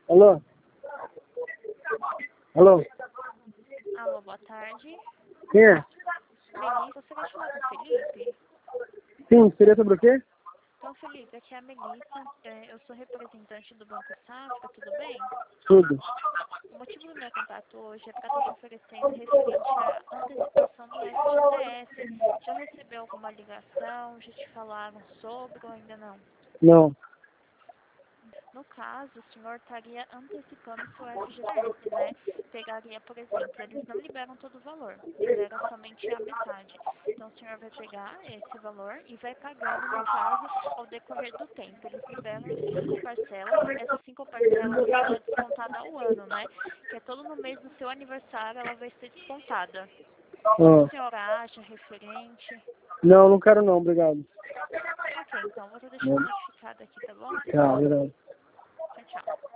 Alô? Alô? Alô, boa tarde. Quem é? Melissa, você quer falar com o Felipe? Sim, seria sobre o quê? Então, Felipe, aqui é a Melissa. Eu sou representante do Banco Safra, tudo bem? Tudo. O motivo do meu contato hoje é para estar te oferecendo referente à antecipação do FGTS. Já recebeu alguma ligação? Já te falaram sobre ou ainda não? Não. No caso, o senhor estaria antecipando seu FGTS, né? Pegaria, por exemplo, eles não liberam todo o valor, liberam somente a metade. Então, o senhor vai pegar esse valor e vai pagando, no caso, ao decorrer do tempo. Eles liberam em 5 parcelas, essas 5 parcelas ela é descontada ao ano, né? Que é todo no mês do seu aniversário ela vai ser descontada. O que Ah. o senhor acha referente? Não, não quero não, obrigado. Ok, então, vou estar deixando notificado aqui, tá bom? Tá, obrigado. Tchau, tchau.